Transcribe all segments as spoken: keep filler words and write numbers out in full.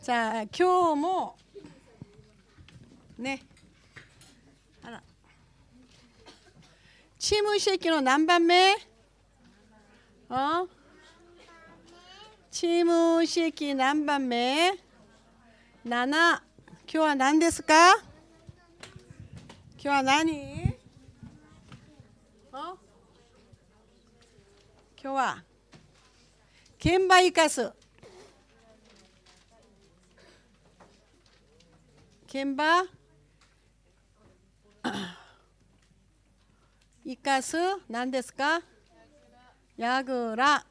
じゃあ今日もね、あら、チーム席の何番目？어?チーム席何番目？なな。今日は何ですか？今日は何？어? 今日は現場生かす。現場生かす何ですか？やぐら。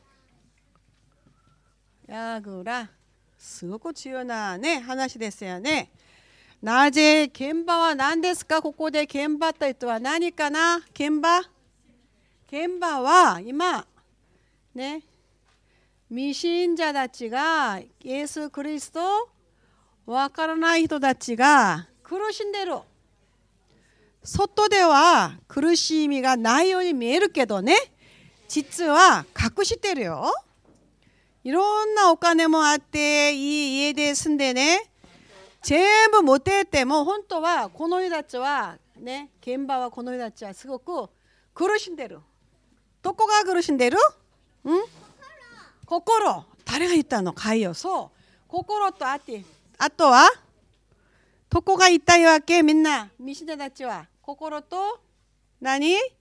やぐら。すごく重要なね話ですよね。なぜ現場は何ですか？ここで現場というとは何かな？現場現場は今ね、未信者たちがイエス・キリストわからない人たちが苦しんでる。外では苦しみがないように見えるけどね、実は隠してるよ。いろんなお金もあっていい家で住んでね、全部持ってても本当はこの人たちはね、現場はこの人たちはすごく苦しんでる。どこが苦しんでる？ん？心。誰が言ったの？かいよ。そう。心とあって、あとはどこが痛いわけ？みんな未信者たちは心と何？ん？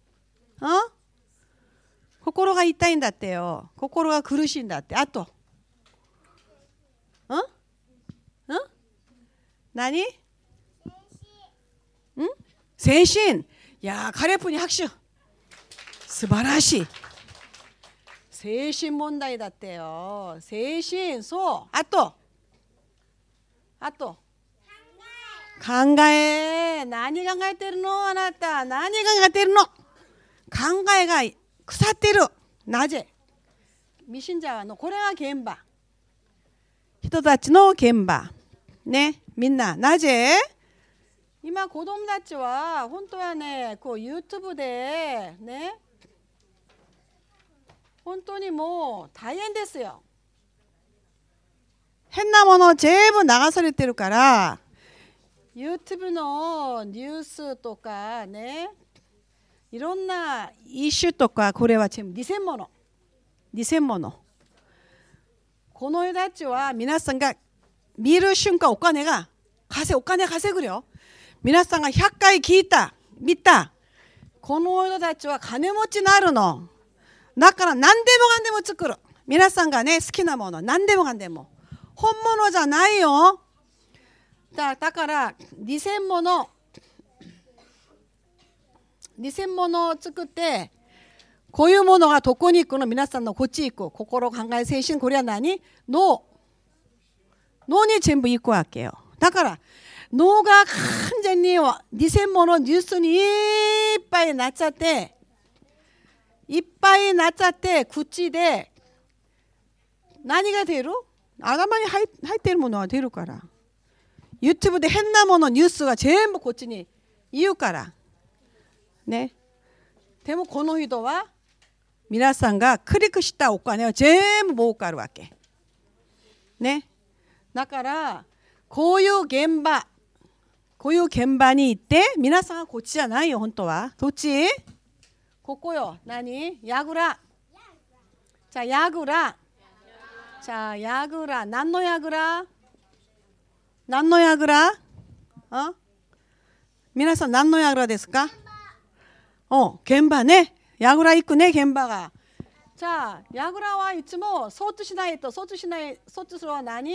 心が痛いんだってよ。心が苦しいんだって。あと、ん？ん？何？ん？精神。いやー、カレープに拍手。素晴らしい。精神問題だってよ。精神、そう。あと、あと、考え。何考えてるの？あなた。何考えてるの？考えが腐ってる。なぜ？未信者のこれが現場。人たちの現場。ね、みんな。なぜ？今子供たちは本当はね、こう YouTube でね、本当にもう大変ですよ。変なもの全部流されてるから、YouTube のニュースとかね、いろんなイシュとか、これは全部偽物。偽物。この人たちは皆さんが見る瞬間お金が稼お金稼ぐよ。皆さんがひゃっかい聞いた、見た。この人たちは金持ちになるの。だから何でもかんでも作る。皆さんがね、好きなもの、何でもかんでも。本物じゃないよ。だ, だから偽物、偽物を作って、こういうものがどこに行くの？皆さんのこっち行く。心、考え、精神、これは何？脳。脳に全部行くわけよ。だから脳が完全に偽物、ニュースにいっぱいになっちゃって、いっぱいになっちゃって、口で何が出る？頭に入っているものは出るから。YouTube で変なもの、ニュースが全部こっちに言うから。ね。でもこの人は、皆さんがクリックしたお金は全部儲かるわけ。ね。だから、こういう現場、こういう現場に行って、皆さんはこっちじゃないよ、本当は。どっち？ここよ。何？やぐら。じゃあ、やぐら。じゃあ、やぐら。何のやぐら？何のやぐら？あ？皆さん何のやぐらですか？お、現場ね。やぐら行くね、現場が。じゃあ、やぐらはいつもそっとしないと、そっとしない、そっとするのは何？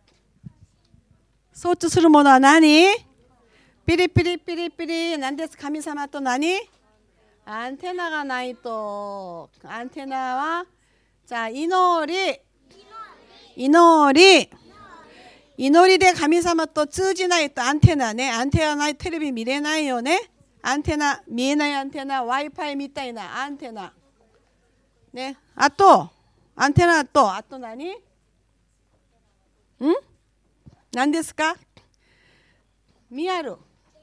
そっとするものは何？ピリピリピリピリ。何です？神様と何？アンテナがないと。アンテナは、じゃあ、祈り。祈り。祈りで神様と通じないとアンテナね。アンテナない、テレビ見れないよね。アンテナ、見えないアンテナ、Wi-Fi みたいなアンテナ。ね。あと、アンテナと、あと何？ん？何ですか？見やる。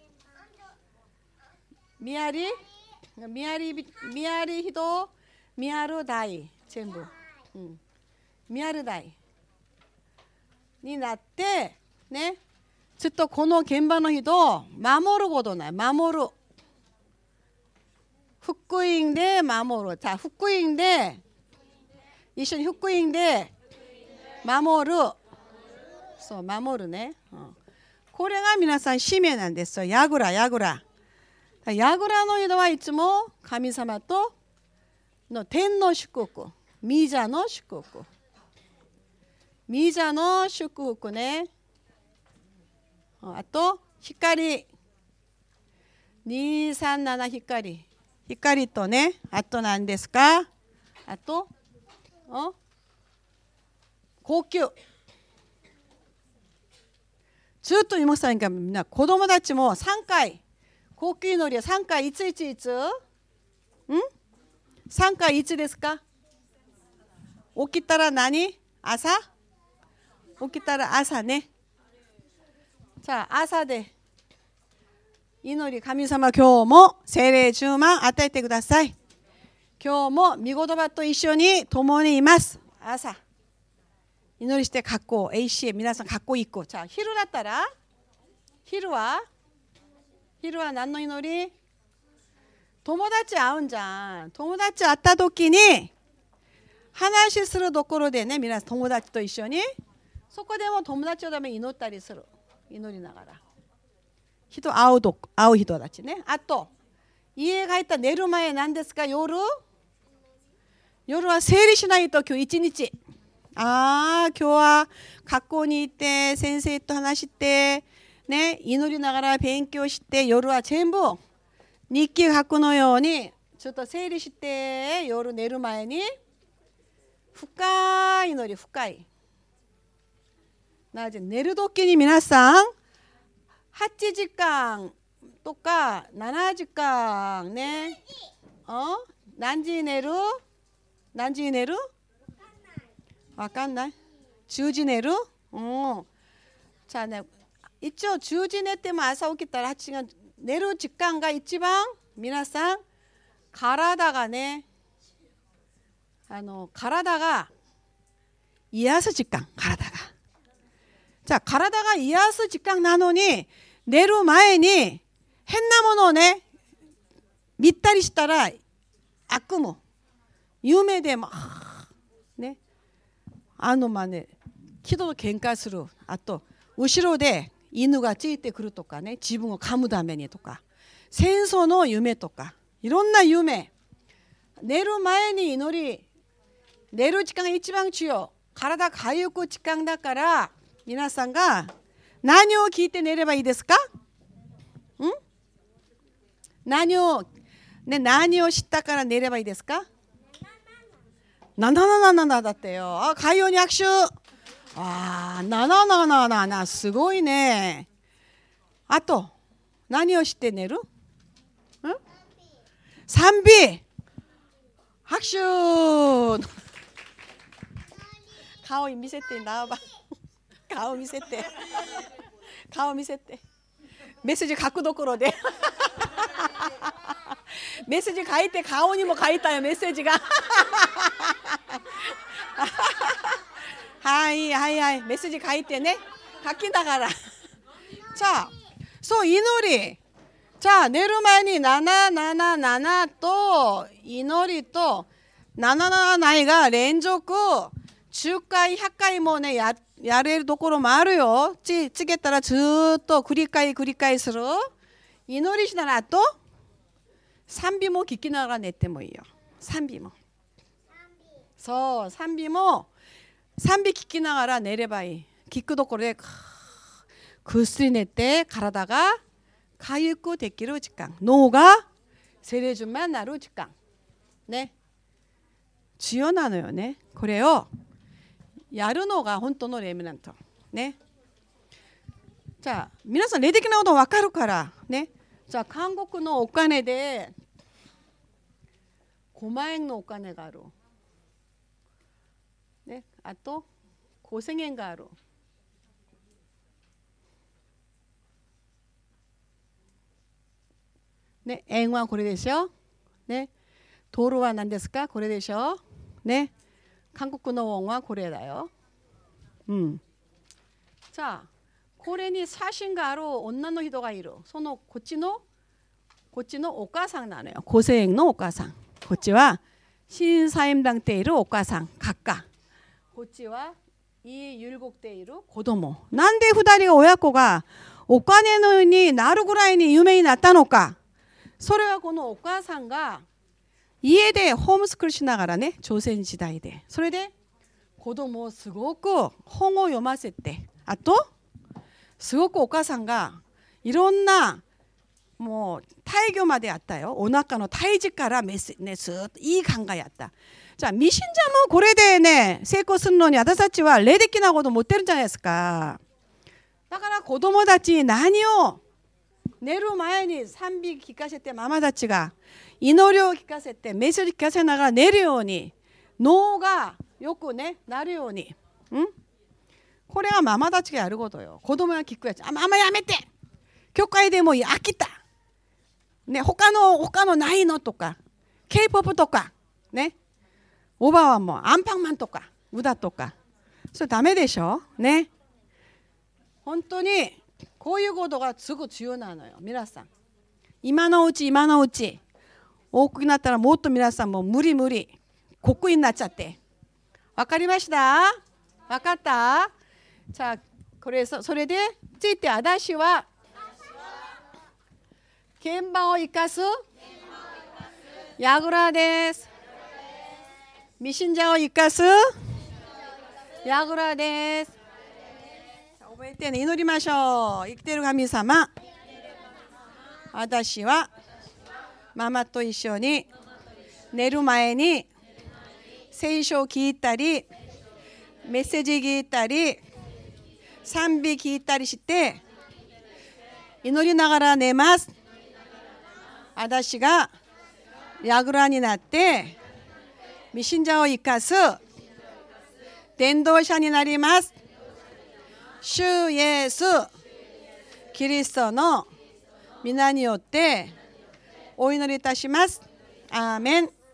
見やり？見やり、見やり人、見やる台。全部。うん。見やる台。 になってね、ずっとこの現場の人守ることない。守る。福音で守る。자、福音で一緒に福音で守る。そう、守るね。うん、これが皆さん使命なんですよ。ヤグラ、ヤグラ。ヤグラの人はいつも神様との天の祝福、ミザの祝福。ミザの祝福ね。あと光にさんなな光光とね、あと何ですか、あとお高級。ずっと妹さんがみんな子供たちもさんかい高級祈りはさんかいいついついつんさんかいいつですか。起きたら何、朝起きたら朝ね。자、朝で祈り、神様今日も聖霊じゅうまん与えてください。今日も御言葉と一緒に共にいます。朝祈りして学校 エーシー 皆さん学校行く。자、昼だったら昼は昼は何の祈り、友達会うんじゃん。友達会った時に話するところでね、皆さん友達と一緒にそこでも友達のために祈ったりする。祈りながら人会うと会う人たちね。あと家帰った寝る前なんですか、夜夜は整理しないと。今日一日、ああ今日は学校に行って先生と話してね、祈りながら勉強して、夜は全部日記書くのようにちょっと整理して、夜寝る前に深い祈り、深いなぜ寝る時に皆さんはちじかんとかななじかんね、어何時に寝る、何時に寝るわかんない。じゅうじ寝る。うん。じゃあね、一応じゅうじ寝ても朝起きたらはちじかん寝る時間が一番皆さん体がね、あの体が癒す時間、体が。じゃあ体が癒す時間なのに寝る前に変なものをね見たりしたら悪夢、夢でもね、あのまね人と喧嘩する。あと後ろで犬がついてくるとかね、自分を噛むためにとか、戦争の夢とかいろんな夢。寝る前に祈り、寝る時間が一番重要。体が回復時間だから、皆さんが何を聞いて寝ればいいですか？ん？何を、ね、何を知ったから寝ればいいですか？ななななななだってよ。あ、海洋に拍手。ああ、ななななななすごいね。あと何を知って寝る？ん？賛美。拍手。顔見せてなば。顔見せて顔見せてメッセージ書くどころでメッセージ書いて顔にも書いたよ、メッセージがはいはいはい、メッセージ書いてね、書きながら자、そう祈り。자、寝る前にななななななと祈りとなななななが連続じゅっかいひゃっかいもねややれるところもあるよ。つつけたらずっと繰り返繰り返する。祈りしならと賛美も聞きながら寝てもいいよ。賛美もそう、賛美も賛美聞きながら寝ればいい。聞くところでぐっすり寝て体が回復できる時間、脳が聖霊充満になる時間ね、重要なのよね。これをやるのが本当のレミナントね。じゃあ皆さん霊的なこと分かるからね。じゃあ韓国のお金でごまん円のお金があるね。あとごせんえんがあるね。円はこれでしょね。ドルは何ですか、これでしょね。韓国のウォンはこれだよ。うん。 자これに写真がある女の人がいる。そのこっちのこっちのお母さんなのよ。고생のお母さん。こっちは新サ임당 때いるお母さん。각각。こっちは이 율곡 때いる子供。なんで二人が親子がお金のになるぐらいに有名になったのか。それはこのお母さんが家でホームスクールしながらね、朝鮮時代で。それで子供をすごく本を読ませて、あとすごくお母さんがいろんなもう胎教までやったよ。お腹の胎児からメスね、ずっといい考えやった。じゃあ未信者もこれでね成功するのに私たちは霊的なこと持ってるんじゃないですか。だから子供たちに何を寝る前に賛美聞かせて、ママたちが祈りを聞かせてメッセージ聞かせながら寝るように、脳がよくねなるように、んこれはママたちがやることよ。子供が聞くやつ。あ、ママやめて、教会でもいい、飽きたね、他の他のないのとか ケーポップ とかね、おばはもうアンパンマンとか歌とか、それダメでしょね。本当にこういうことがすごく重要なのよ。皆さん今のうち今のうち、大きくなったらもっと皆さんも無理無理国員になっちゃって。わかりました？わかった？じゃあこれそれでついて、私は鍵盤を生かすヤグラです。未信者を生かすヤグラです。覚えてね、祈りましょう。生きている神様、私はママと一緒に寝る前に聖書を聞いたり、メッセージ聞いたり、賛美聞いたりして祈りながら寝ます。私がヤグラになって未信者を生かす伝道者になります。主イエスキリストの皆によってお祈りいたします。アーメン。